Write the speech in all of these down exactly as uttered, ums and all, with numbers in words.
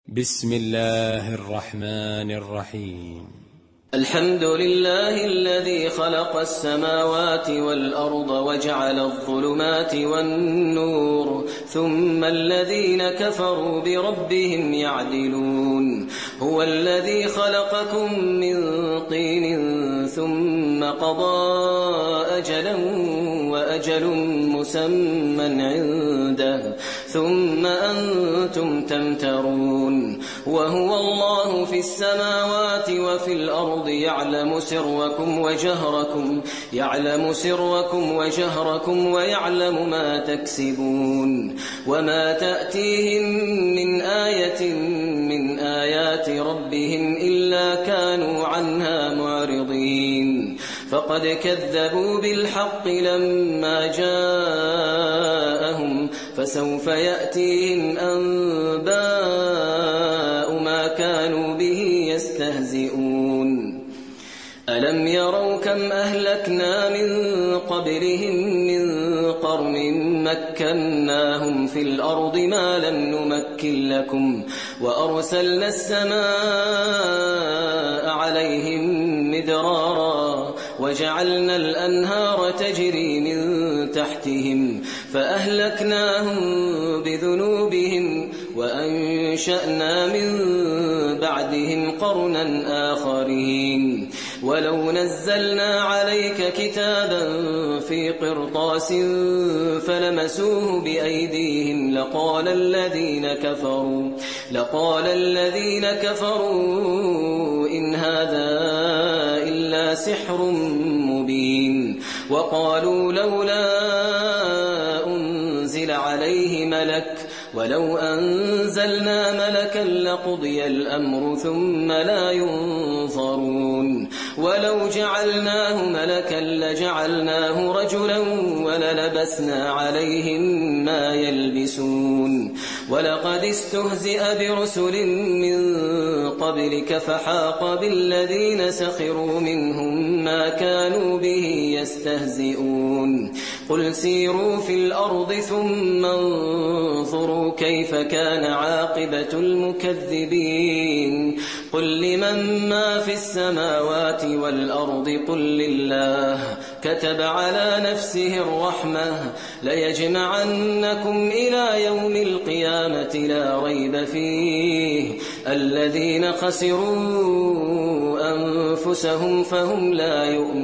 بسم الله الرحمن الرحيم. الحمد لله الذي خلق السماوات والأرض وجعل الظلمات والنور ثم الذين كفروا بربهم يعدلون. هو الذي خلقكم من طين ثم قضى أجلا وأجل مسمى عنده ثم أنتم تمترون. وهو الله في السماوات وفي الأرض يعلم سركم وجهركم يعلم سركم وجهركم ويعلم ما تكسبون. وما تأتيهم من آية من آيات ربهم إلا كانوا عنها معرضين. فقد كذبوا بالحق لما جاءهم فسوف يأتيهم أنباء ما كانوا به يستهزئون. ألم يروا كم أهلكنا من قبلهم من قرن مكناهم في الأرض ما لم نمكن لكم وأرسلنا السماء عليهم مدرارا وجعلنا الأنهار تجري من تحتهم فأهلكناهم بذنوبهم وأنشأنا من بعدهم قرنا آخرين. ولو نزلنا عليك كتابا في قرطاس فلمسوه بأيديهم لقال الذين كفروا لقال الذين كفروا إن هذا إلا سحر مبين. وقالوا لولا أنزل عليه ملك ولو أنزلنا ملكا لقضي الأمر ثم لا ينظرون. ولو جعلناه ملكا لجعلناه رجلا وللبسنا عليهم ما يلبسون. ولقد استهزئ برسل من قبلك فحاق بالذين سخروا منهم ما كانوا به يستهزئون. قل سيروا في الأرض ثم انظروا كيف كان عاقبة المكذبين. قل لمن ما في السماوات والأرض قل لله كتب على نفسه الرحمة ليجمعنكم إلى يوم القيامة لا ريب فيه الذين خسروا أنفسهم فهم لا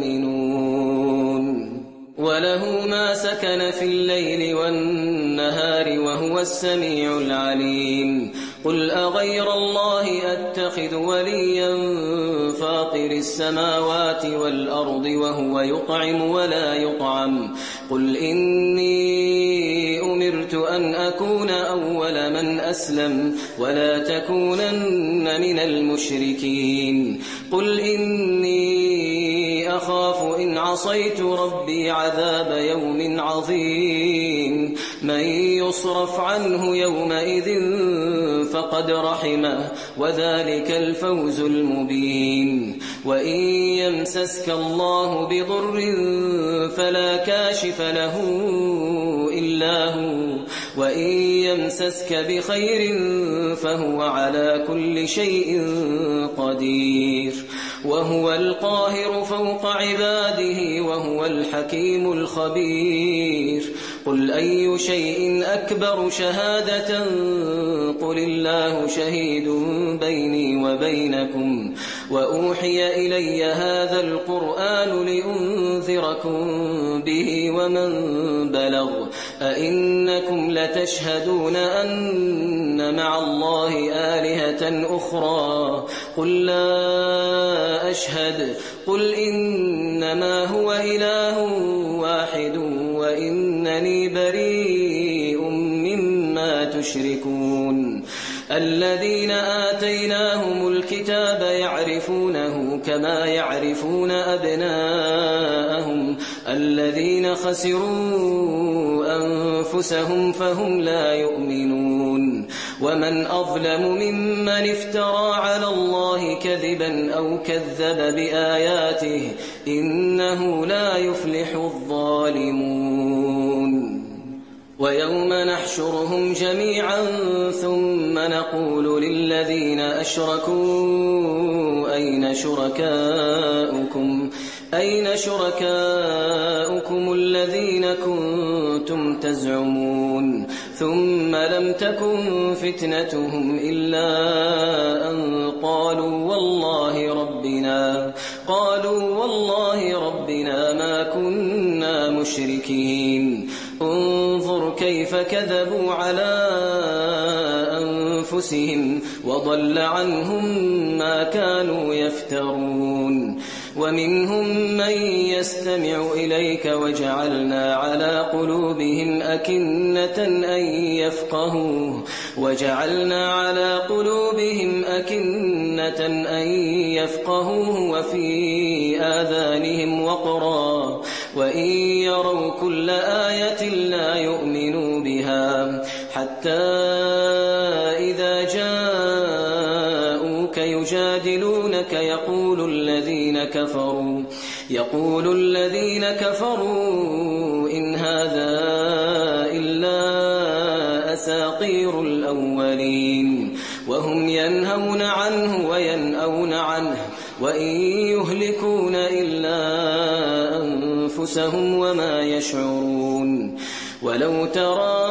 يؤمنون. وله ما سكن في الليل والنهار وهو السميع العليم. قل أغير الله أتخذ وليا فاطر السماوات والأرض وهو يطعم ولا يطعم. قل إني أمرت أن أكون أول من أسلم ولا تكونن من المشركين. قل إني أخاف إن عصيت ربي عذاب يوم عظيم. من يصرف عنه يومئذ فقد رحمه وذلك الفوز المبين. وإن يمسسك الله بضر فلا كاشف له إلا هو وإن يمسسك بخير فهو على كل شيء قدير. وهو القاهر فوق عباده وهو الحكيم الخبير. قل أي شيء أكبر شهادة قل الله شهيد بيني وبينكم وأوحي إلي هذا القرآن لأنذركم به ومن بلغ. أئنكم لتشهدون أن مع الله آلهة أخرى قل لا أشهد. قل إنما هو إله واحد وإنني بريء مما تشركون. الذين آتيناهم الكتاب يعرفونه كما يعرفون أبناءهم الذين خسروا أنفسهم فهم لا يؤمنون. ومن أظلم ممن افترى على الله كذبا أو كذب بآياته إنه لا يفلح الظالمون. ويوم نحشرهم جميعا ثم نقول للذين أشركوا أين شركاؤكم أين شركاؤكم الذين كنتم تزعمون ثم لم تكن فتنتهم إلا أن قالوا والله ربنا قالوا والله ربنا ما كنا مشركين انظر كيف كذبوا على أنفسهم وضل عنهم ما كانوا يفترون ومنهم من يستمع إليك وجعلنا على قلوبهم أكنة أن يفقهوه وجعلنا على قلوبهم أكنة أن يفقهوه وفي آذانهم وقرا وإن يروا كل آية لا يؤمنوا بها حتى إذا جاءوك يجادلونك يقول الذين كفروا يقول الذين كفروا إن هذا إلا أساطير الأولين وهم ينهون عنه وينأون عنه وإن يهلكون إلا أنفسهم وما يشعرون ولو ترى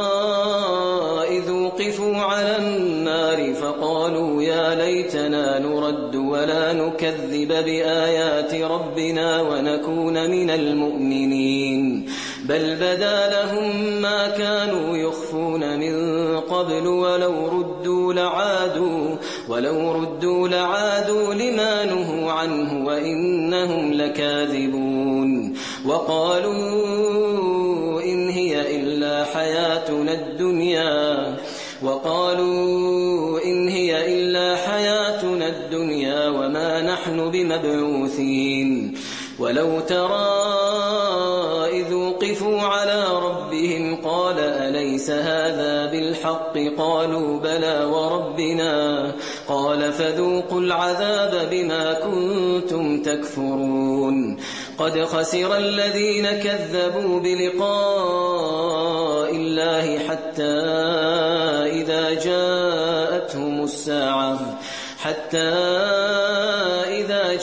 إذ وقفوا على النار فقالوا يا ليتنا نرد ولا نكذب بآيات ربنا ونكون من المؤمنين بل بدا لهم ما كانوا يخفون من قبل ولو ردوا لعادوا ولو ردوا لعادوا لما نهوا عنه وإنهم لكاذبون وقالوا إن هي إلا حياتنا الدنيا وقالوا إن هي إلا حياتنا الدنيا وما نحن بمبعوثين ولو ترى إذ وقفوا على ربهم قال أليس هذا بالحق قالوا بلى وربنا قال فذوقوا العذاب بما كنتم تكفرون قد خسر الذين كذبوا بلقاء الله حتى إذا جاءتهم الساعة حتى إذا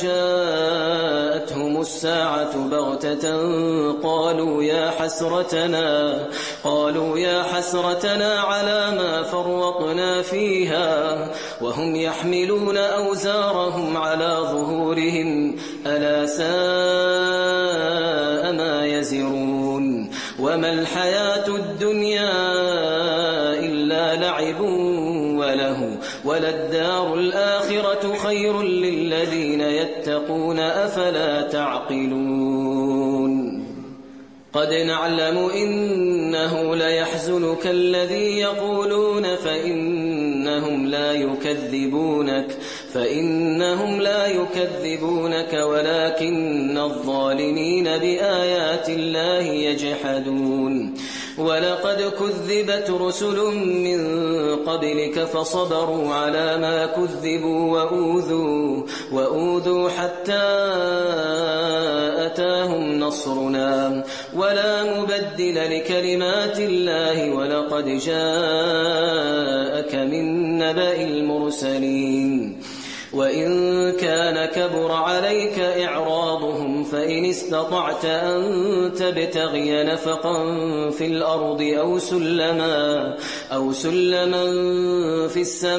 جاءتهم الساعة بغتة قالوا يا حسرتنا قالوا يا حسرتنا على ما فرطنا فيها وهم يحملون أوزارهم على ظهورهم ألا ساء ما يزرون وما الحياة الدنيا إلا لعب وله وللدار الآخرة خير للذين يتقون أفلا تعقلون قد نعلم إنه ليحزنك الذي يقولون فإنهم لا يكذبونك فإنهم لا يكذبونك ولكن الظالمين بآيات الله يجحدون ولقد كذبت رسل من قبلك فصبروا على ما كذبوا وأوذوا, وأوذوا حتى أتاهم نصرنا ولا مبدل لكلمات الله ولقد جاءك من نبأ المرسلين وإن كان كبر عليك إعراضهم فإن استطعت أن تبتغي نفقا في الأرض أو سلما, أو سلما في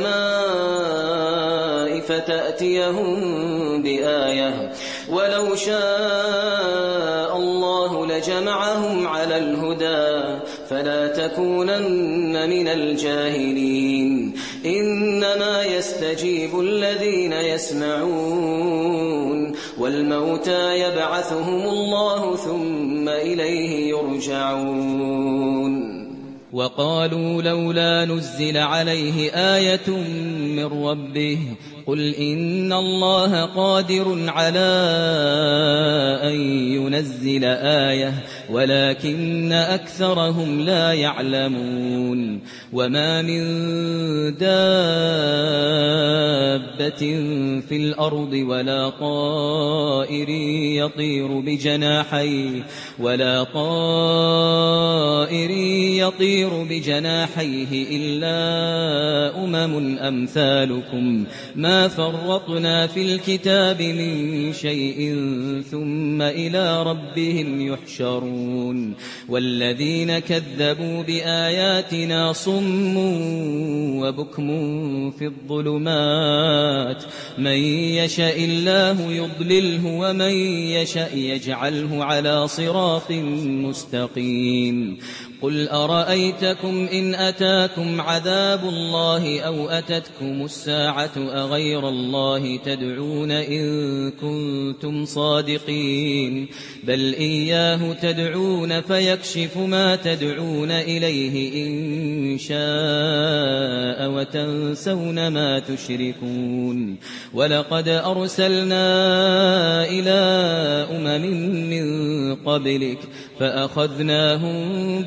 السماء فتأتيهم بآية ولو شاء الله لجمعهم على الهدى فلا تكونن من الجاهلين إنما يستجيب الذين يسمعون والموتى يبعثهم الله ثم إليه يرجعون وقالوا لولا نزل عليه آية من ربه قل إن الله قادر على أن ينزل آية ولكن أكثرهم لا يعلمون وما من دابة دابة في الأرض ولا طائر يطير بجناحيه ولا طائر يطير بجناحيه إلا أمم أمثالكم ما فرطنا في الكتاب من شيء ثم إلى ربهم يحشرون والذين كذبوا بآياتنا صم وبكم في الظلمات من يشاء الله يضلله ومن يشاء يجعله على صراط مستقيم قل أرأيتكم إن أتاكم عذاب الله أو أتتكم الساعة أغير الله تدعون إن كنتم صادقين بل إياه تدعون فيكشف ما تدعون إليه إن شاء وتنسون ما تشركون ولقد أرسلنا إلى أمم من قبلك فأخذناهم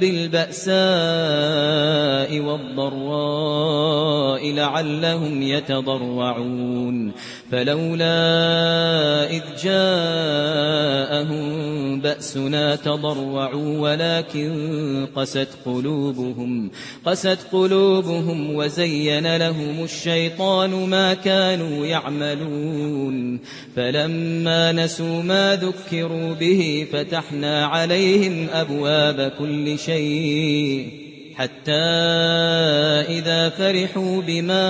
بالبأساء والضراء لعلهم يتضرعون فلولا إذ جاءهم بأسنا تضرعوا ولكن قست قلوبهم قست قلوبهم وزين لهم الشيطان ما كانوا يعملون فلما نسوا ما ذكروا به فتحنا عليهم أبواب كل شيء حتى إذا فرحوا بما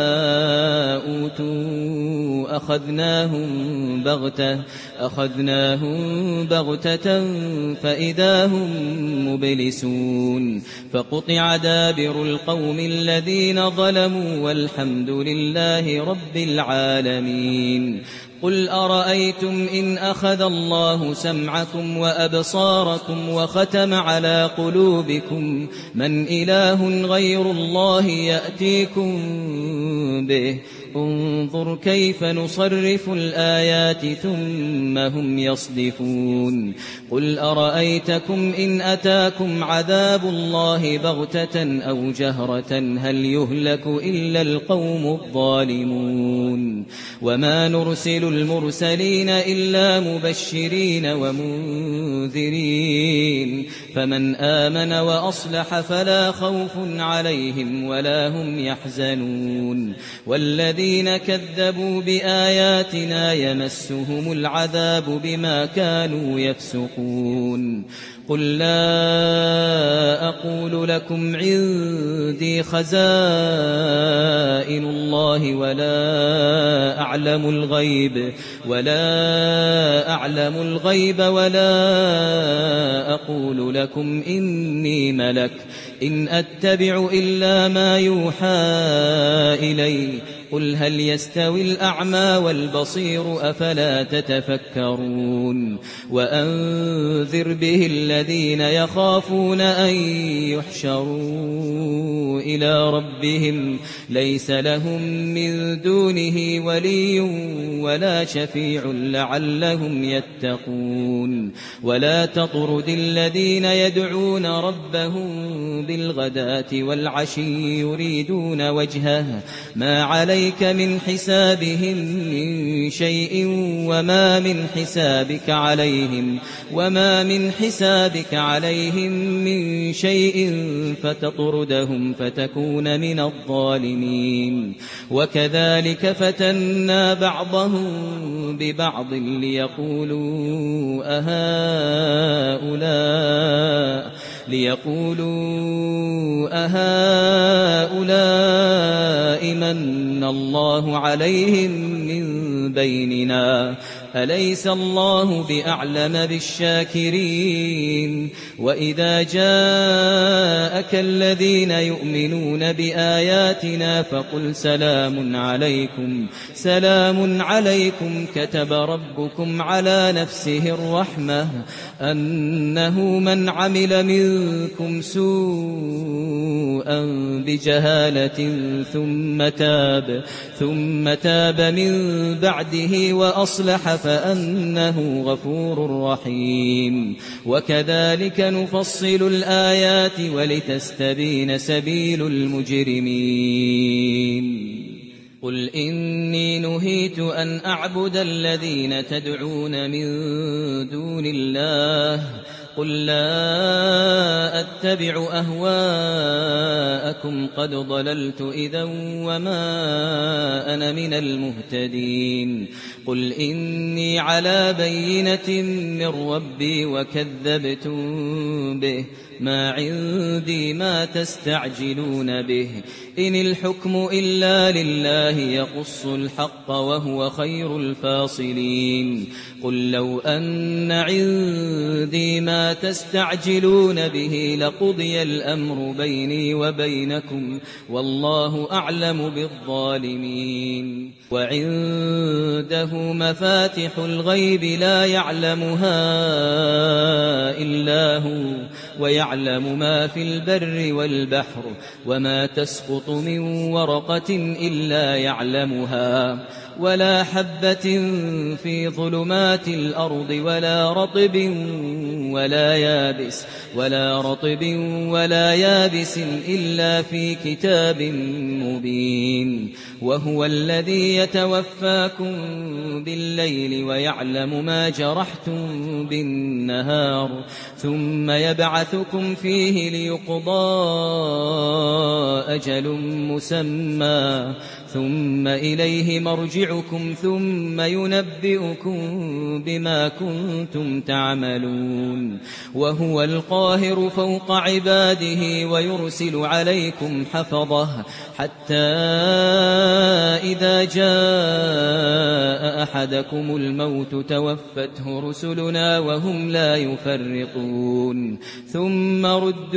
أوتوا أخذناهم بغتة أخذناهم بغتة فإذا هم مبلسون فقطع دابر القوم الذين ظلموا والحمد لله رب العالمين قل أرأيتم إن أخذ الله سمعكم وأبصاركم وختم على قلوبكم من إله غير الله يأتيكم به انظر كيف نصرف الآيات ثم هم يصدفون قل أرأيتكم إن أتاكم عذاب الله بغتة أو جهرة هل يهلك إلا القوم الظالمون وما نرسل المرسلين إلا مبشرين ومنذرين فمن آمن وأصلح فلا خوف عليهم ولا هم يحزنون والذين كذبوا بآياتنا يمسهم العذاب بما كانوا يفسقون قل لا أقول لكم عندي خزائن الله ولا أعلم الغيب ولا أعلم الغيب ولا أقول لكم إني ملك إن أتبع إلا ما يوحى إلي قل هل يستوي الأعمى والبصير أفلا تتفكرون وأنذر به الذين يخافون أن يحشروا إلى ربهم ليس لهم من دونه ولي ولا شفيع لعلهم يتقون ولا تطرد الذين يدعون ربهم بالغداة والعشي يريدون وجهه ما عليك من حسابهم من شيء وما من حسابك عليهم وما من حسابك عليهم من شيء فتطردهم فتكون من الظالمين وكذلك فتنا بعضهم ببعض ليقولوا أهؤلاء ليقولوا أهؤلاء من الله عليهم من بيننا أليس الله بأعلم بالشاكرين وإذا جاءك الذين يؤمنون بآياتنا فقل سلام عليكم سلام عليكم كتب ربكم على نفسه الرحمة أنه من عمل منكم سوءا بجهالة ثم تاب ثم تاب من بعده وأصلح فأنه غفور رحيم وكذلك نفصل الآيات ولتستبين سبيل المجرمين قل إني نهيت أن أعبد الذين تدعون من دون الله قل لا أتبع أهواءكم قد ضللت إذا وما أنا من المهتدين قل إني على بينة من ربي وكذبتم به ما عندي ما تستعجلون به إن الحكم إلا لله يقص الحق وهو خير الفاصلين قل لو أن عندي ما تستعجلون به لقضي الأمر بيني وبينكم والله أعلم بالظالمين وعنده مفاتح الغيب لا يعلمها إلا هو ويعلم ما في البر والبحر وما تسقط من ورقة إلا يعلمها ولا حبة في ظلمات الأرض ولا رطب ولا يابس ولا رطب ولا يابس إلا في كتاب مبين وهو الذي يتوفاكم بالليل ويعلم ما جرحتم بالنهار ثم يبعثكم فيه ليقضى أجل مسمى ثم إليه مرجعكم ثم ينبئكم بما كنتم تعملون وهو القاهر فوق عباده ويرسل عليكم حفظه حتى إذا جاء أحدكم الموت توفته رسلنا وهم لا يفرقون ثم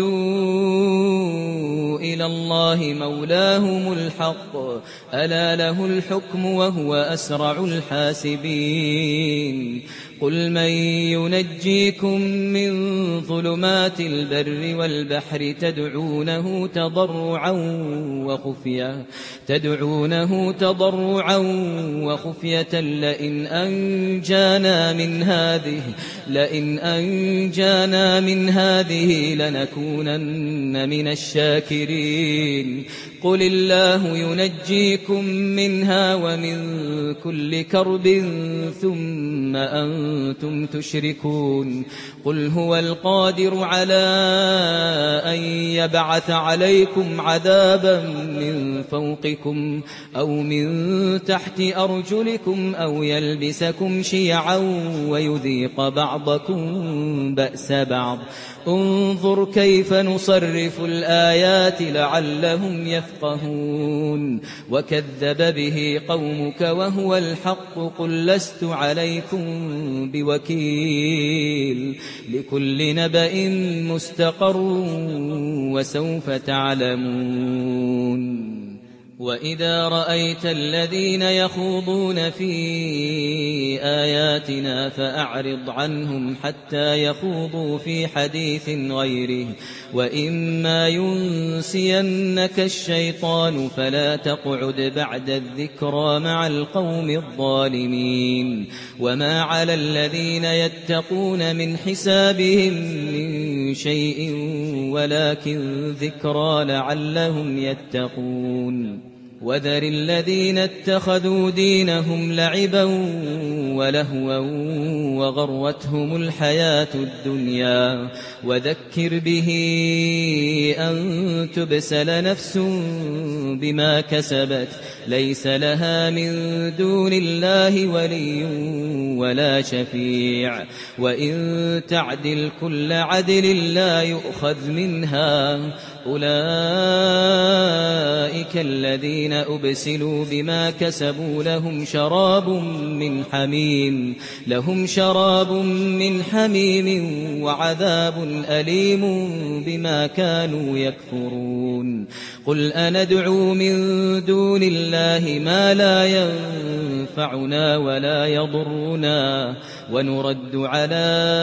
ردوا إلى الله مولاهم الحق ألا له الحكم وهو أسرع الحاسبين قل من ينجيكم من ظلمات البر والبحر تدعونه تضرعا وخفية تدعونه تضرعا وخفية لئن أنجانا من هذه لئن أنجانا من هذه لنكونن من الشاكرين قل الله ينجيكم منها ومن كل كرب ثم أنتم تشركون قل هو القادر على أن يبعث عليكم عذابا من فوقكم أو من تحت أرجلكم أو يلبسكم شيعا ويذيق بعضكم بأس بعض انظر كيف نصرف الآيات لعلهم يفقهون وكذب به قومك وهو الحق قل لست عليكم بوكيل لكل نبأ مستقر وسوف تعلمون وإذا رأيت الذين يخوضون في آياتنا فأعرض عنهم حتى يخوضوا في حديث غيره وإما ينسينك الشيطان فلا تقعد بعد الذكرى مع القوم الظالمين وما على الذين يتقون من حسابهم من شيء ولكن ذكرى لعلهم يتقون وذر الذين اتخذوا دينهم لعبا ولهوا وغرتهم الحياة الدنيا وذكر به أن تبسل نفس بما كسبت ليس لها من دون الله ولي ولا شفيع وإن تعدل كل عدل لا يؤخذ منها أولئك الذين أبسلوا بما كسبوا لهم شراب من حميم لهم شراب من حميم وعذاب أليم بما كانوا يكفرون قل أندعو من دون الله ما لا ينفعنا ولا يضرنا ونرد على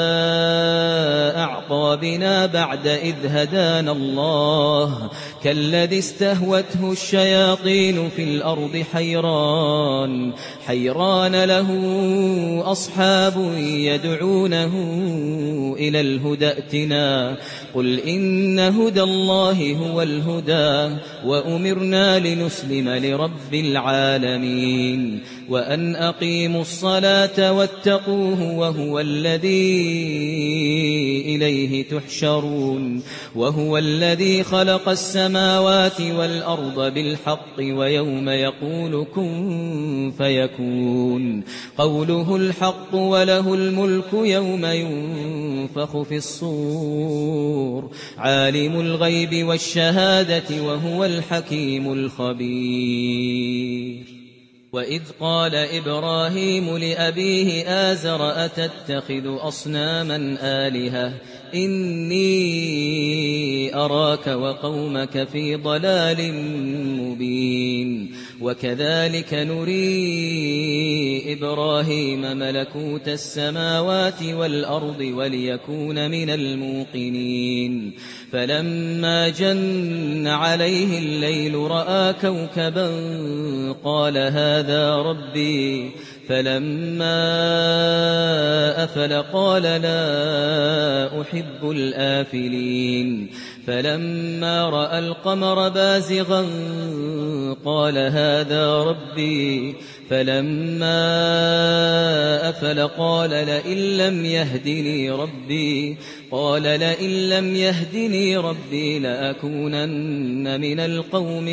أعقابنا بعد إذ هدانا الله كالذي استهوته الشياطين في الأرض حيران حيران له أصحاب يدعونه إلى الهدى ائتنا قل إن هدى الله هو الهدى وأمرنا لنسلم لرب العالمين وأن أقيموا الصلاة واتقوه وهو الذي إليه تحشرون وهو الذي خلق السماوات والأرض بالحق ويوم يقول كن فيكون قوله الحق وله الملك يوم ينفخ في الصور عالم الغيب والشهادة وهو الحكيم الخبير وإذ قال إبراهيم لأبيه آزر أتتخذ أصناما آلهة إني أراك وقومك في ضلال مبين وكذلك نري إبراهيم ملكوت السماوات والأرض وليكون من الموقنين فلما جن عليه الليل رأى كوكبا قال هذا ربي فلما أفل قال لا أحب الآفلين فلما رأى القمر بازغا قال هذا ربي فلما أفل قال لئن لم يهدني ربي قال لئن لم يهدني ربي لأكونن من القوم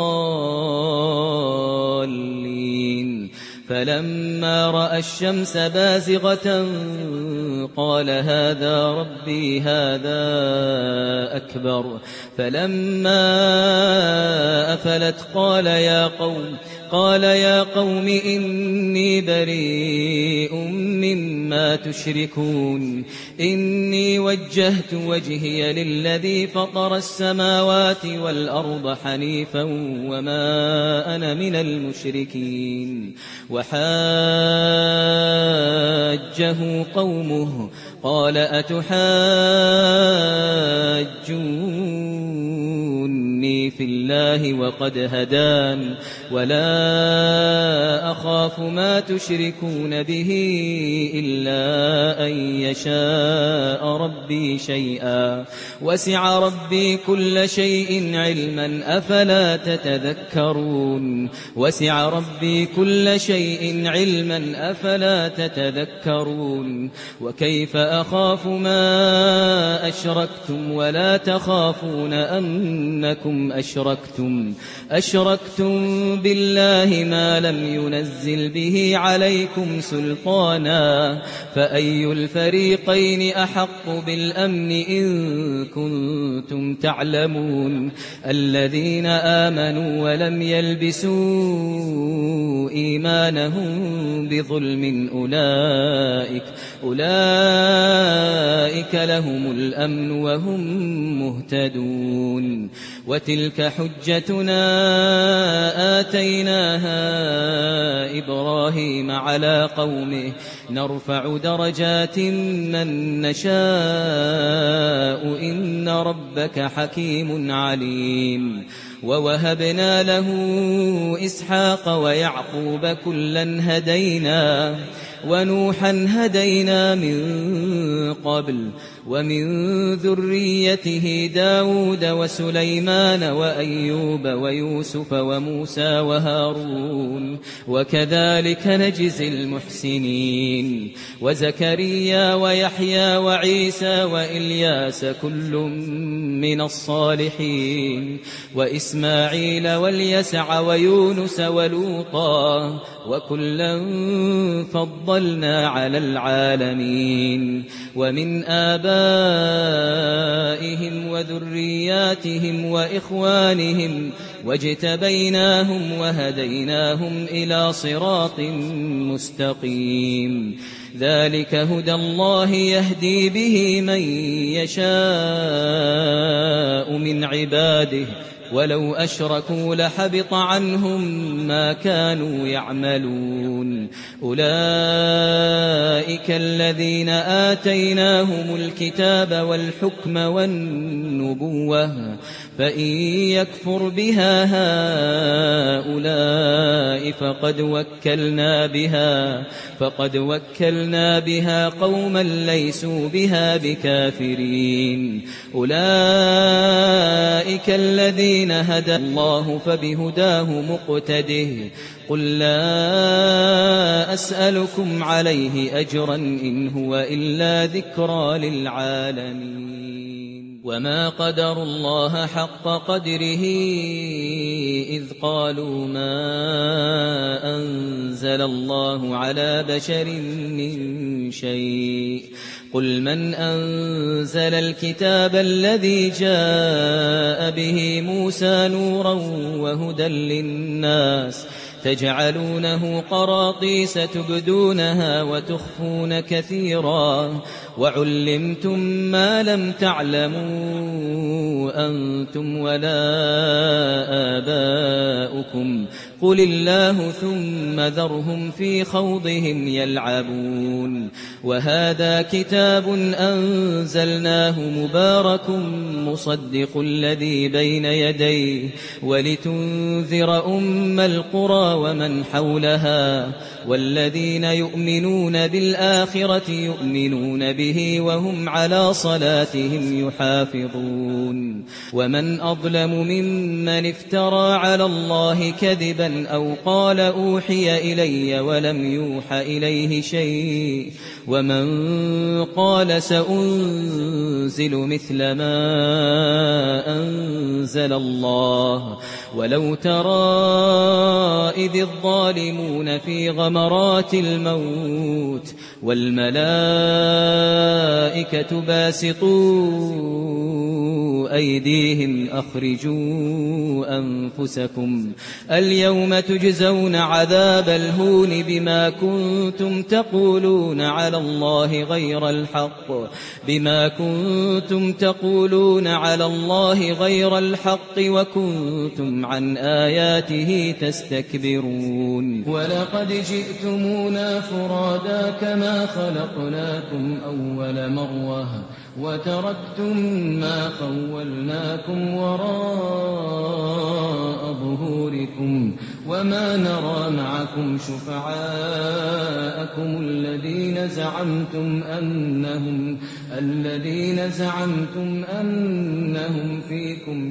الضالين فلما رأى الشمس بازغة قال هذا ربي هذا أكبر فلما أفلت قال يا قوم قال يا قوم إني بريء مما تشركون إني وجهت وجهي للذي فطر السماوات والأرض حنيفا وما أنا من المشركين وحاجه قومه قال أتحاجوني في الله وقد هدان ولا أخاف ما تشركون به إلا أن يشاء ربي شيئا وسع ربي كل شيء علما أفلا تتذكرون وسع ربي كل شيء علما أفلا تتذكرون وكيف أخاف ما أشركتم ولا تخافون أنكم أشركتم أشركتم بالله ما لم ينزل به عليكم سلطانا فأي الفريقين أحق بالأمن إن كنتم تعلمون الذين آمنوا ولم يلبسوا إيمانهم بظلم أولئك أولئك لهم الأمن وهم مهتدون وتلك حجتنا آتيناها إبراهيم على قومه نرفع درجات من نشاء إن ربك حكيم عليم ووهبنا له إسحاق ويعقوب كلا هدينا ونوحا هدينا من قبل ومن ذريته داود وسليمان وأيوب ويوسف وموسى وهارون وكذلك نجزي المحسنين وزكريا ويحيى وعيسى وإلياس كل من الصالحين وإسماعيل واليسع ويونس ولوطا وكلا فضلنا على العالمين ومن آبائهم وذرياتهم وإخوانهم واجتبيناهم وهديناهم إلى صراط مستقيم ذلك هدى الله يهدي به من يشاء من عباده ولو أشركوا لحبط عنهم ما كانوا يعملون أولئك الذين آتيناهم الكتاب والحكم والنبوة فإن يكفر بها هؤلاء السماء فقد وكلنا بها فقد وكلنا بها قوما ليسوا بها بكافرين أولئك الذين هدى الله فبهداه مقتده قل لا أسألكم عليه أجرا إن هو إلا ذكرى للعالمين وما قدروا الله حق قدره إذ قالوا ما أنزل الله على بشر من شيء قل من أنزل الكتاب الذي جاء به موسى نورا وهدى للناس تجعلونه قراطيس تبدونها وتخفون كثيرا وعلمتم ما لم تعلموا أنتم ولا آباؤكم قل الله ثم ذرهم في خوضهم يلعبون وهذا كتاب أنزلناه مبارك مصدق الذي بين يديه ولتنذر أم القرى ومن حولها والذين يؤمنون بالآخرة يؤمنون به وهم على صلاتهم يحافظون ومن أظلم ممن افترى على الله كذبا أو قال أوحي إلي ولم يوح إليه شيء ومن قال سأنزل مثل ما أنزل الله ولو ترى إذ الظالمون في غمرات الموت والملائكة باسطوا أيديهم أخرجوا أنفسكم اليوم تجزون عذاب الهون بما كنتم تقولون على الله غير الحق بما كنتم تقولون على الله غير الحق وكنتم عن آياته تستكبرون ولقد جئتمونا فرادا كما خلقناكم أول مرة وتركتم ما خولناكم وراء ظهوركم وما نرى معكم شفعاءكم الذين زعمتم أنهم الذين زعمتم أنهم فيكم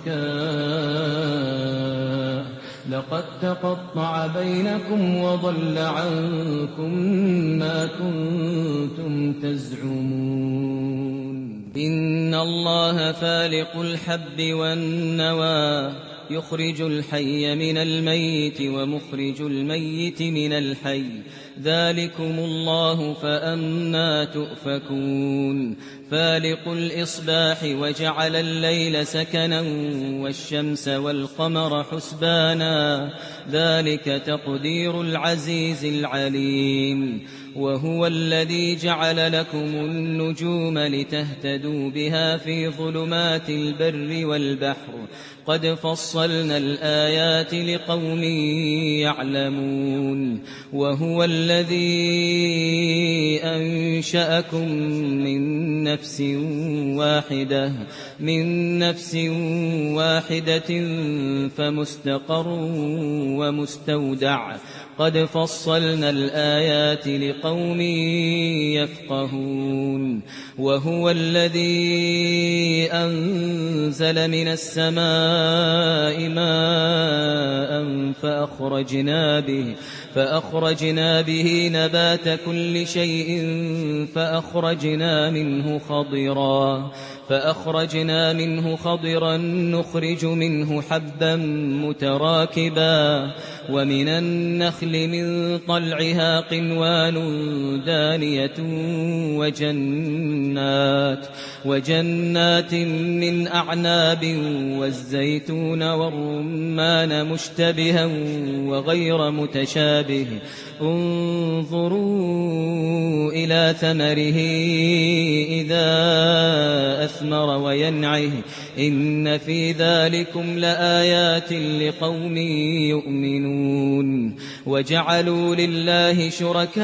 شركاء لقد تقطع بينكم وضل عنكم ما كنتم تزعمون إن الله فالق الحب والنوى يخرج الحي من الميت ومخرج الميت من الحي ذلكم الله فأنى تؤفكون فالق الإصباح وجعل الليل سكنا والشمس والقمر حسبانا ذلك تقدير العزيز العليم وهو الذي جعل لكم النجوم لتهتدوا بها في ظلمات البر والبحر قد فصلنا الآيات لقوم يعلمون وهو الذي أنشأكم من نفس واحدة من نفس واحدة فمستقر ومستودع قد فصلنا الآيات لقوم يفقهون وهو الذي أنزل من السماء ماء فأخرجنا به فأخرجنا به نبات كل شيء فأخرجنا منه خضرا فأخرجنا منه خضرا نخرج منه حبا متراكبا ومن النخل من طلعها قنوان دانية وجنات وجنات من أعناب والزيتون والرمان مشتبها وغير متشابه انظروا إلى ثمره إذا أثمر وينعه إن في ذلكم لآيات لقوم يؤمنون وجعلوا لله شركاء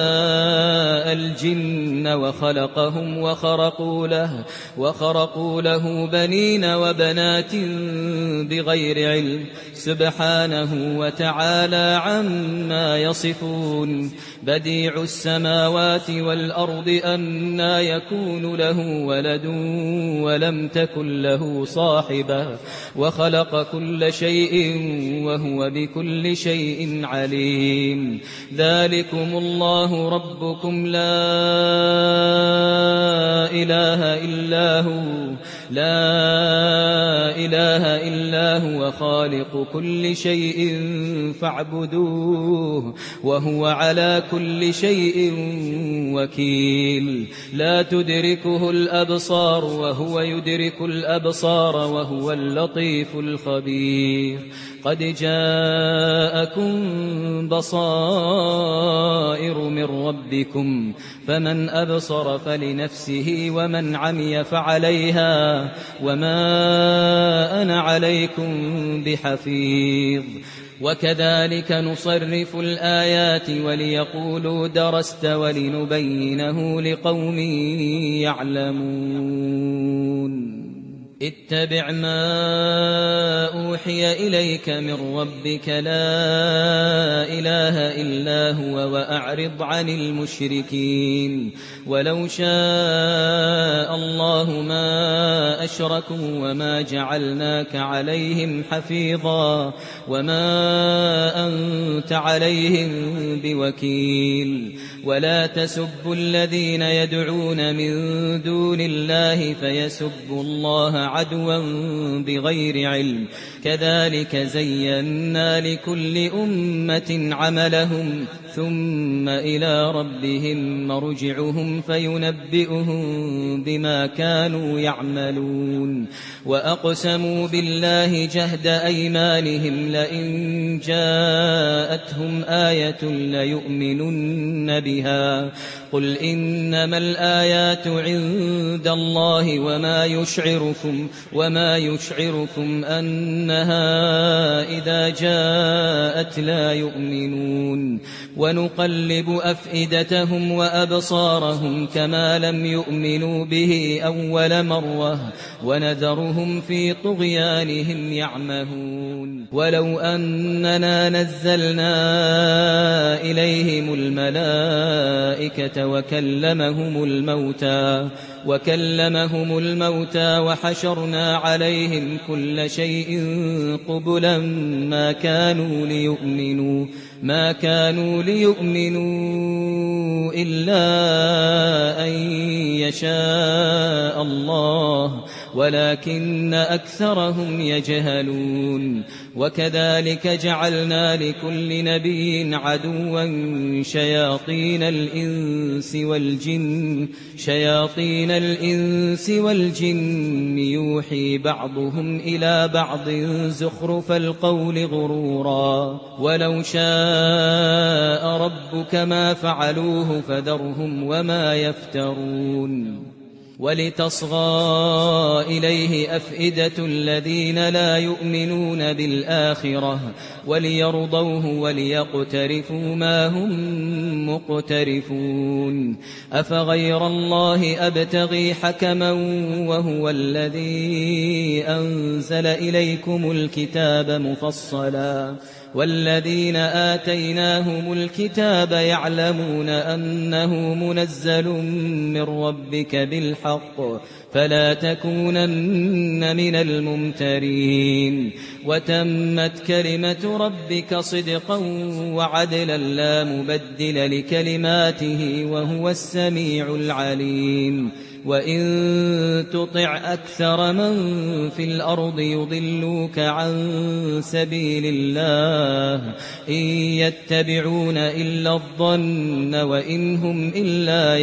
الجن وخلقهم وخرقوا له, وخرقوا له بنين وبنات بغير علم سبحانه وتعالى عما يصفون. بديع السماوات والأرض أنى يكون له ولد ولم تكن له صاحبة وخلق كل شيء وهو بكل شيء عليم. ذلكم الله ربكم لا إله إلا هو لا إله إلا هو خالق كل شيء فاعبدوه وهو على كل شيء وكيل. لا تدركه الأبصار وهو يدرك الأبصار وهو اللطيف الخبير. قد جاءكم بصائر من ربكم فمن أبصر فلنفسه ومن عمي فعليها وما أنا عليكم بحفيظ. وكذلك نصرف الآيات وليقولوا درست ولنبينه لقوم يعلمون. اتبع ما أوحي إليك من ربك لا إله إلا هو وأعرض عن المشركين. ولو شاء الله ما أشركوا وما جعلناك عليهم حفيظا وما أنت عليهم بوكيل. ولا تسبوا الذين يدعون من دون الله فيسبوا الله عدوا بغير علم. كذلك زينا لكل أمة عملهم ثم إلى ربهم مرجعهم فينبئهم بما كانوا يعملون. وأقسموا بالله جهد أيمانهم لئن جاءتهم آية ليؤمنن بها. قل إنما الآيات عند الله وما يشعركم وما يشعركم أنها إذا جاءت لا يؤمنون. ونقلب أفئدتهم وأبصارهم كما لم يؤمنوا به أول مرة ونذرهم في طغيانهم يعمهون. ولو أننا نزلنا إليهم الملائكة وكلمهم الموتى وكلمهم الموتى وحشرنا عليهم كل شيء قبلا ما كانوا ليؤمنوا ما كانوا ليؤمنوا إلا أن يشاء الله ولكن أكثرهم يجهلون. وكذلك جعلنا لكل نبي عدوا شياطين الإنس والجن شياطين الإنس والجن يوحي بعضهم إلى بعض زخرف القول غرورا. ولو شاء ربك ما فعلوه فذرهم وما يفترون. ولتصغى إليه أفئدة الذين لا يؤمنون بالآخرة وليرضوه وليقترفوا ما هم مقترفون. أفغير الله أبتغي حكما وهو الذي أنزل إليكم الكتاب مفصلا والذين آتيناهم الكتاب يعلمون أنه منزل من ربك بالحق فلا تكونن من الممترين. وتمت كلمة ربك صدقا وعدلا لا مبدل لكلماته وهو السميع العليم. وإن تطع أكثر من في الأرض يضلوك عن سبيل الله إن يتبعون إلا الظن وإن هم إلا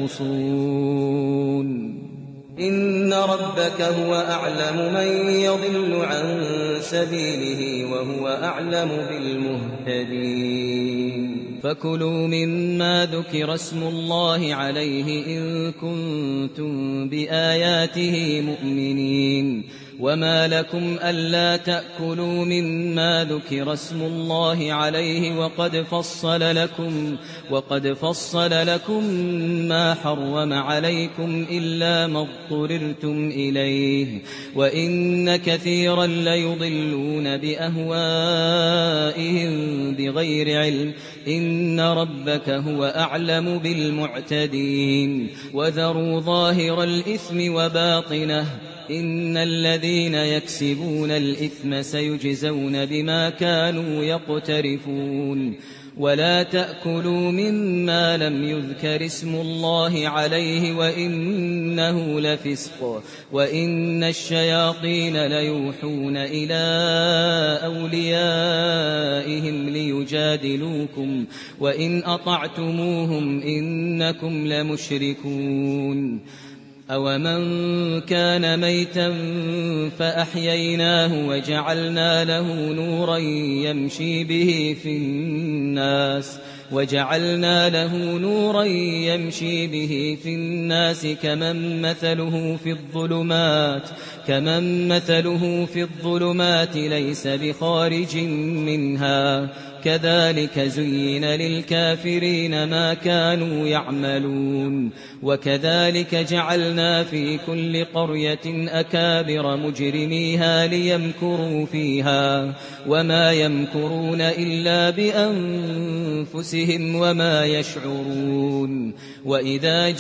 يخرصون. إن ربك هو أعلم من يضل عن سبيله وهو أعلم بالمهتدين. فكلوا مما ذكر اسم الله عليه إن كنتم بآياته مؤمنين. وما لكم ألا تأكلوا مما ذكر اسم الله عليه وقد فصل لكم وقد فصل لكم ما حرم عليكم إلا ما اضطررتم إليه وإن كثيرا ليضلون بأهوائهم بغير علم إن ربك هو أعلم بالمعتدين وذروا ظاهر الإثم وباطنه إن الذين يكسبون الإثم سيجزون بما كانوا يقترفون ولا تأكلوا مما لم يذكر اسم الله عليه وإنه لفسق وإن الشياطين ليوحون إلى أوليائهم ليجادلوكم وإن أطعتموهم إنكم لمشركون أومن كان ميتا فأحييناه وجعلنا له نورا يمشي به في الناس وجعلنا له نورا يمشي به في الناس كمن مثله في الظلمات كمن مثله في الظلمات ليس بخارج منها كذلك زين للكافرين ما كانوا يعملون وكذلك جعلنا في كل قرية أكابر مجرميها ليمكروا فيها وما يمكرون إلا بأنفسهم وما يشعرون وإذا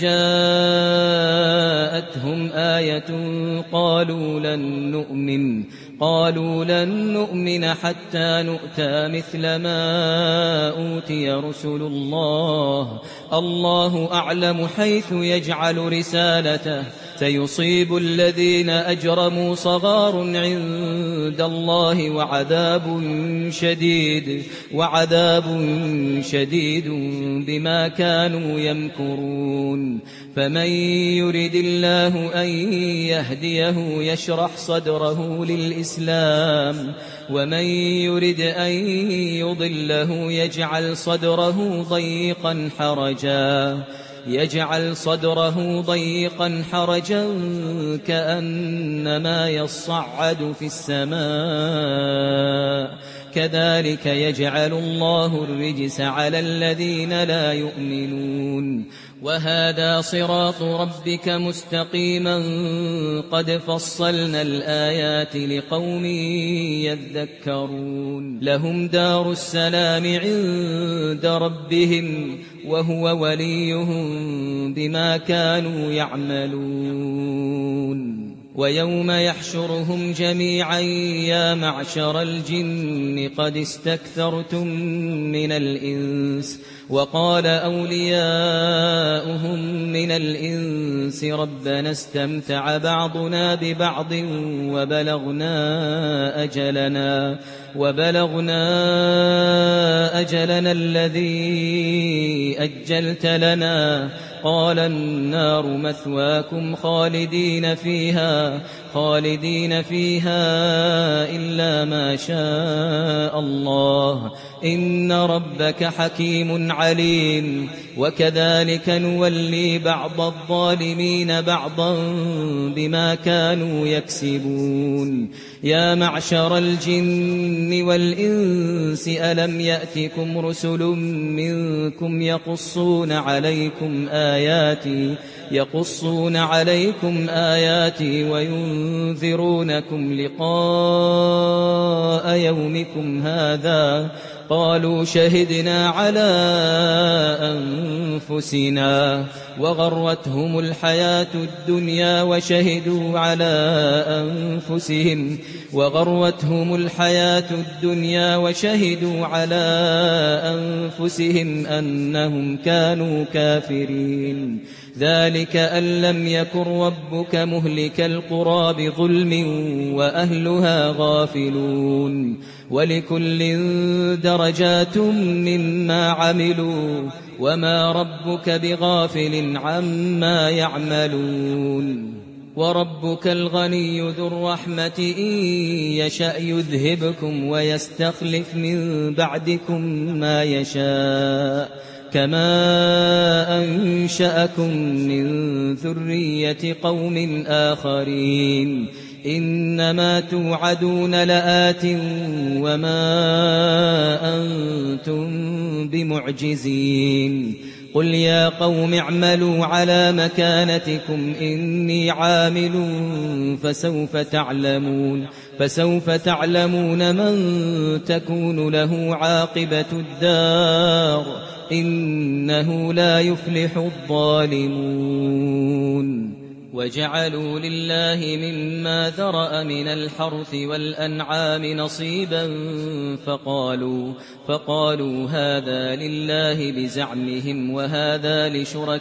جاءتهم آية قالوا لن نؤمن قالوا لن نؤمن حتى نؤتى مثل ما أوتي رسل الله الله أعلم حيث يجعل رسالته سيصيب الذين أجرموا صغار عند الله وعذاب شديد وعذاب شديد بما كانوا يمكرون فمن يرد الله أن يهديه يشرح صدره للإسلام ومن يرد أن يضله يجعل صدره ضيقا حرجا يجعل صدره ضيقا حرجا كأنما يصعد في السماء كذلك يجعل الله الرجس على الذين لا يؤمنون وهذا صراط ربك مستقيما قد فصلنا الآيات لقوم يذكرون لهم دار السلام عند ربهم وهو وليهم بما كانوا يعملون ويوم يحشرهم جميعا يا معشر الجن قد استكثرتم من الإنس وقال أولياؤهم من الإنس ربنا استمتع بعضنا ببعض وبلغنا أجلنا وبلغنا أجلنا الذي أجلت لنا قال النار مثواكم خالدين فيها خالدين فيها إلا ما شاء الله إن ربك حكيم عليم وكذلك نولي بعض الظالمين بعضا بما كانوا يكسبون يا معشر الجن والإنس ألم يأتكم رسل منكم يقصون عليكم آياتي يقصون عليكم آياتي وينذرونكم لقاء يومكم هذا قالوا شهدنا على أنفسنا وغرتهم الحياة الدنيا وشهدوا على أنفسهم وغرتهم الحياة الدنيا وشهدوا على أنفسهم أنهم كانوا كافرين ذلك أن لم يكن ربك مهلك القرى بظلم وأهلها غافلون ولكل درجات مما عملوا وما ربك بغافل عما يعملون وربك الغني ذو الرحمة إن يشأ يذهبكم ويستخلف من بعدكم ما يشاء كما أنشأكم من ذرية قوم آخرين إنما توعدون لآت وما أنتم بمعجزين قل يا قوم اعملوا على مكانتكم إني عامل فسوف تعلمون فسوف تعلمون من تكون له عاقبة الدار إنه لا يفلح الظالمون وجعلوا لله مما ذرأ من الحرث والأنعام نصيبا فقالوا, فقالوا هذا لله بزعمهم وهذا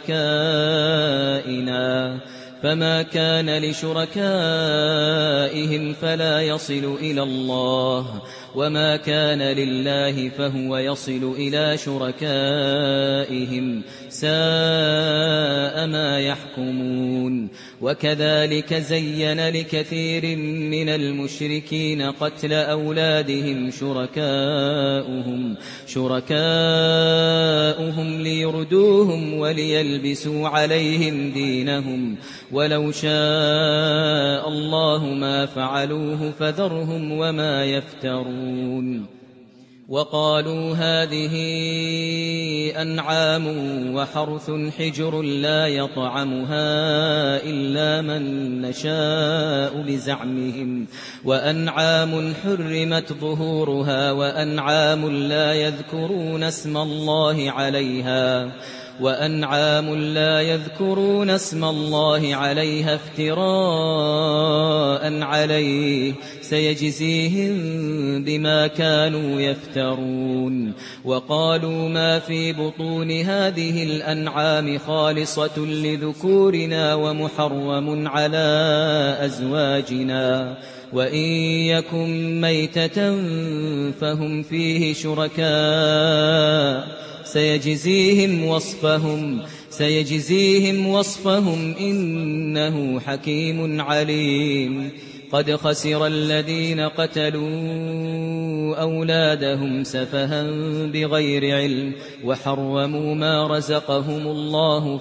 لشركائنا فما كان لشركائهم فلا يصل إلى الله وما كان لله فهو يصل إلى شركائهم ساء ما يحكمون وكذلك زين لكثير من المشركين قتل أولادهم شركاؤهم شركاؤهم ليردوهم وليلبسوا عليهم دينهم ولو شاء الله ما فعلوه فذرهم وما يفترون وقالوا هذه أنعام وحرث حجر لا يطعمها إلا من نشاء بزعمهم وأنعام حرمت ظهورها وأنعام لا يذكرون اسم الله عليها وأنعام لا يذكرون اسم الله عليها افتراء عليه سيجزيهم بما كانوا يفترون وقالوا ما في بطون هذه الأنعام خالصة لذكورنا ومحرم على أزواجنا وإن يكن ميتة فهم فيه شركاء سيجزيهم وصفهم سيجزيهم وصفهم إنه حكيم عليم قد خسر الذين قتلوا أولادهم سفها بغير علم وحرموا ما رزقهم الله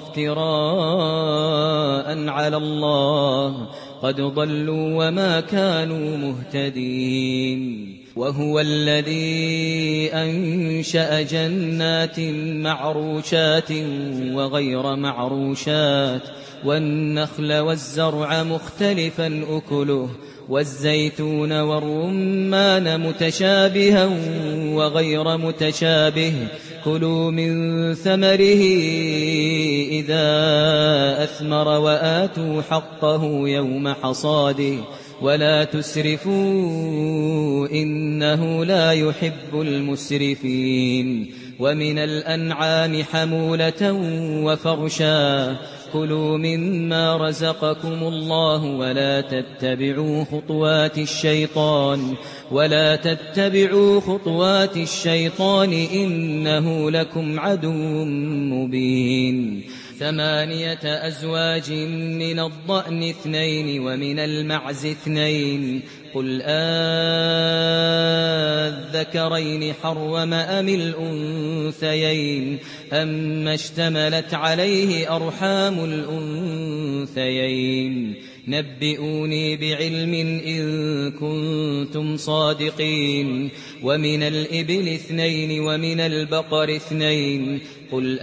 افتراء على الله قد ضلوا وما كانوا مهتدين وهو الذي أنشأ جنات معروشات وغير معروشات والنخل والزرع مختلفا أكله والزيتون والرمان متشابها وغير متشابه كلوا من ثمره إذا أثمر وآتوا حقه يوم حصاده ولا تسرفوا إنه لا يحب المسرفين ومن الأنعام حمولة وفرشا كلوا مما رزقكم الله ولا تتبعوا خطوات الشيطان ولا تتبعوا خطوات الشيطان إنه لكم عدو مبين ثمانية أزواج من الضأن اثنين ومن المعز اثنين قل آذكرين حرم أم الأنثيين أما اشتملت عليه أرحام الأنثيين نبئوني بعلم إن كنتم صادقين ومن الإبل اثنين ومن البقر اثنين قل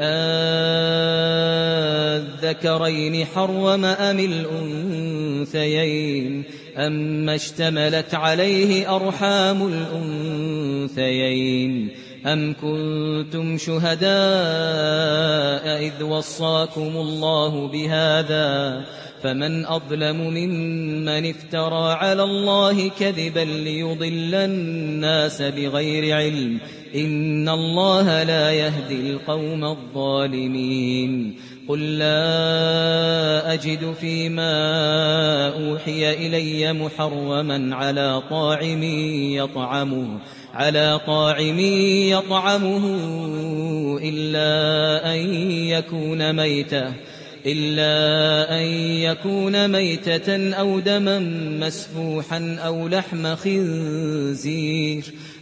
آذكرين حرم أم الأنثيين أما اشتملت عليه أرحام الأنثيين أم كنتم شهداء إذ وصاكم الله بهذا فمن أظلم ممن افترى على الله كذبا ليضل الناس بغير علم إن الله لا يهدي القوم الظالمين قل لا أجد فيما أوحي إلي محرما على طاعم يطعمه على طاعم يطعمه إلا أن يكون ميتة إلا أن يكون ميتة أو دما مسفوحا أو لحم خنزير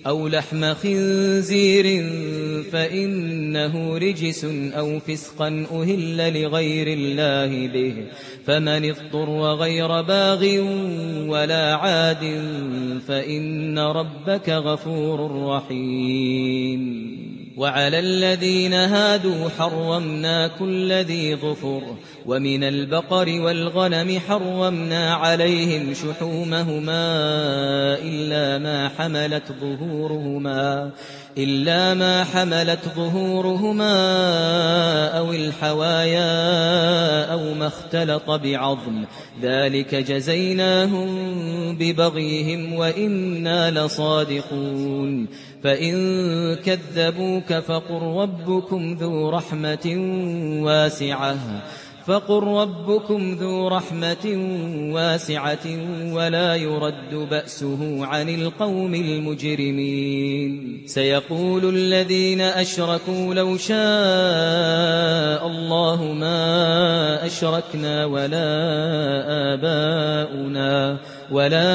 أو لحم خنزير فإنه رجس أو فسقا أهل لغير الله به فمن اضطر غير باغ ولا عاد فإن ربك غفور رحيم. وعلى الذين هادوا حرمنا كل ذي ظفر ومن البقر والغنم حرمنا عليهم شحومهما إلا ما حملت ظهورهما إلا ما حملت ظهورهما أو الحوايا أو ما اختلط بعظم ذلك جزيناهم ببغيهم وإنا لصادقون. فإن كذبوك فقل ربكم ذو رحمة واسعة فقل ربكم ذو رحمة واسعة ولا يرد بأسه عن القوم المجرمين. سيقول الذين أشركوا لو شاء الله ما أشركنا ولا آباؤنا ولا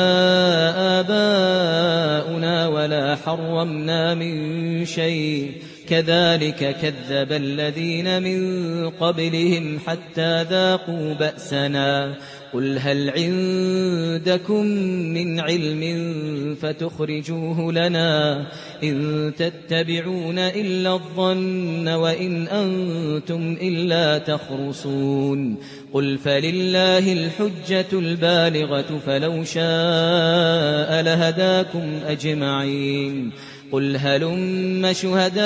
آباؤنا ولا حرمنا من شيء كذلك كذب الذين من قبلهم حتى ذاقوا بأسنا. قل هل عندكم من علم فتخرجوه لنا إن تتبعون إلا الظن وإن أنتم إلا تخرصون. قل فلله الحجة البالغة فلو شاء لهداكم أجمعين. قل هلم شهداءكم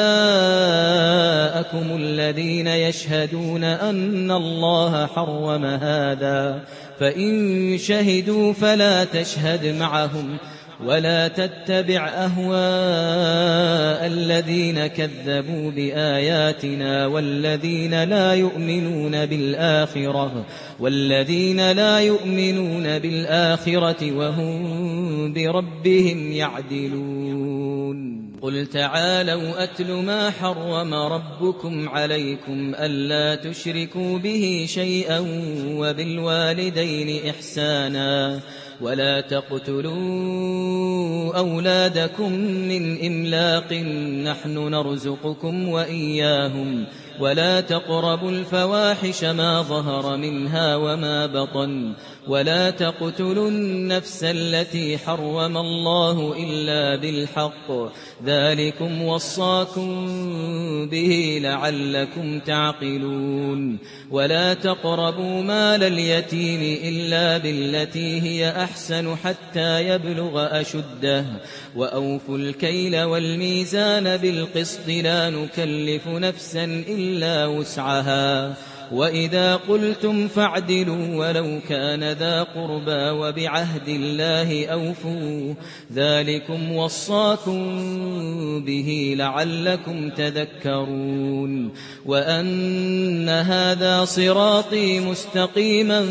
الذين يشهدون أن الله حرم هذا فإن شهدوا فلا تشهد معهم ولا تتبع أهواء الذين كذبوا بآياتنا والذين لا يؤمنون بالآخرة والذين لا يؤمنون بالآخرة وهم بربهم يعدلون. قل تعالوا أتل ما حرم ربكم عليكم ألا تشركوا به شيئا وبالوالدين إحسانا ولا تقتلوا أولادكم من إملاق نحن نرزقكم وإياهم ولا تقربوا الفواحش ما ظهر منها وما بطن ولا تقتلوا النفس التي حرم الله إلا بالحق ذلكم وصاكم به لعلكم تعقلون. ولا تقربوا مال اليتيم إلا بالتي هي أحسن حتى يبلغ أشده وأوفوا الكيل والميزان بالقسط لا نكلف نفسا إلا وسعها وإذا قلتم فاعدلوا ولو كان ذا قربى وبعهد الله أوفوا ذلكم وصاكم به لعلكم تذكرون. وأن هذا صراطي مستقيما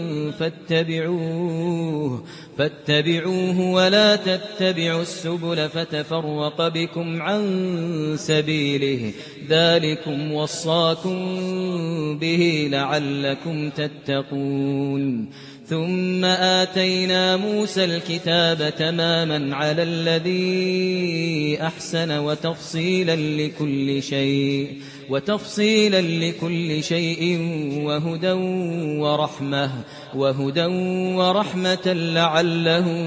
فاتبعوه فاتبعوه ولا تتبعوا السبل فتفرق بكم عن سبيله ذلكم وصاكم به لعلكم تتقون. ثم آتينا موسى الكتاب تماما على الذي أحسن وتفصيلا لكل شيء وتفصيلا لكل شيء وهدى ورحمة وهدى ورحمة لعلهم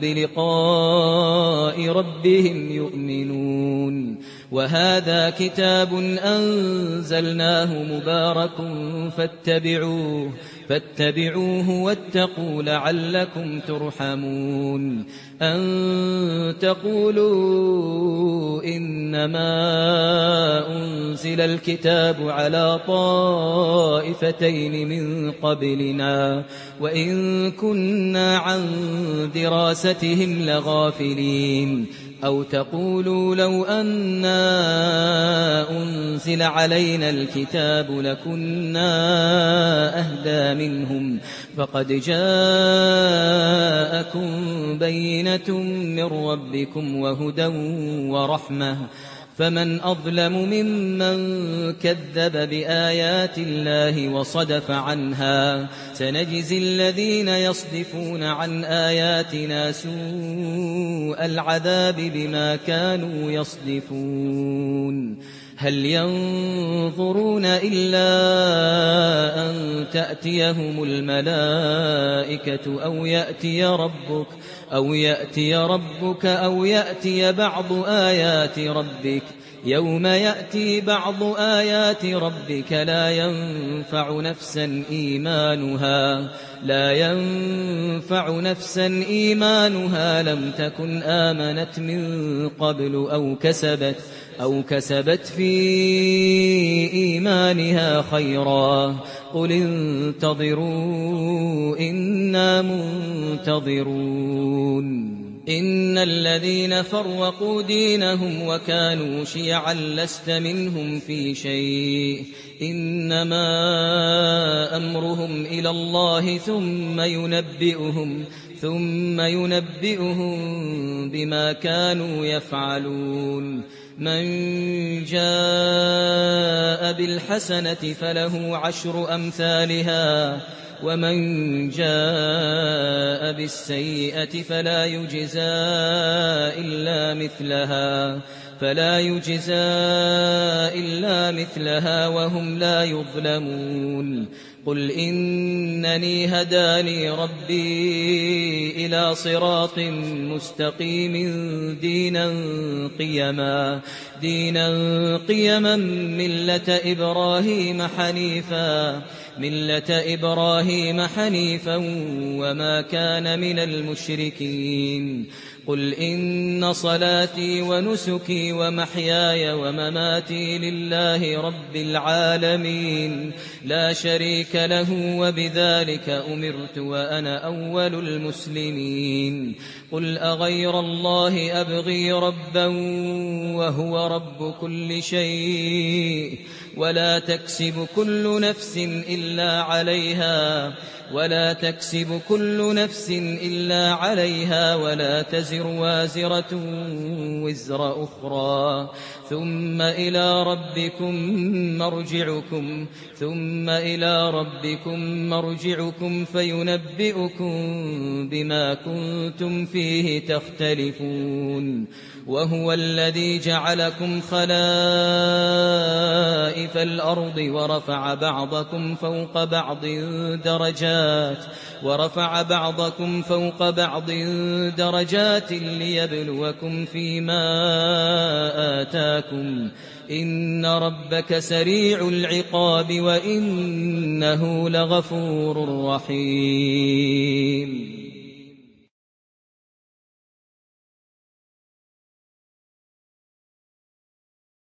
بلقاء ربهم يؤمنون. وهذا كتاب أنزلناه مبارك فاتبعوه فاتبعوه واتقوا لعلكم ترحمون. أن تقولوا إنما أنزل الكتاب على طائفتين من قبلنا وإن كنا عن دراستهم لغافلين. أو تقولوا لو أنا أنزل علينا الكتاب لكنا أهدى منهم فقد جاءكم بينة من ربكم وهدى ورحمة فمن أظلم ممن كذب بآيات الله وصدف عنها سنجزي الذين يصدفون عن آياتنا سوء العذاب بما كانوا يصدفون هل ينظرون إلا أن تأتيهم الملائكة أو يأتي ربك أو يأتي ربك أو يأتي بعض آيات ربك يوم يأتي بعض آيات ربك لا ينفع نفسا إيمانها لا ينفع نفسا إيمانها لم تكن آمنت من قبل أو كسبت أو كسبت في إيمانها خيرا قل انتظروا إنا منتظرون إن الذين فرقوا دينهم وكانوا شيعا لست منهم في شيء إنما أمرهم إلى الله ثم ينبئهم ثم ينبئهم بما كانوا يفعلون من جاء بالحسنة فله عشر أمثالها ومن جاء بالسيئة فلا يجزى إلا مثلها فلا يجزى إلا مثلها وهم لا يظلمون قل إنني هداني ربي إلى صراط مستقيم دينا قيما دينا قيما ملة إبراهيم حنيفا ملة إبراهيم حنيفا وما كان من المشركين قل إن صلاتي ونسكي ومحياي ومماتي لله رب العالمين لا شريك له وبذلك أمرت وأنا أول المسلمين قل أغير الله أبغي ربا وهو رب كل شيء ولا تكسب كل نفس إلا عليها ولا تكسب كل نفس إلا عليها ولا تزر وازرة وزر أخرى ثم إلى ربكم مرجعكم ثم إلى ربكم مرجعكم فينبئكم بما كنتم فيه تختلفون وهو الذي جعلكم خلائف الأرض ورفع بعضكم فوق بعض درجات ورفع بعضكم فوق بعض درجات ليبلوكم فيما آتاكم إن ربك سريع العقاب وإنه لغفور رحيم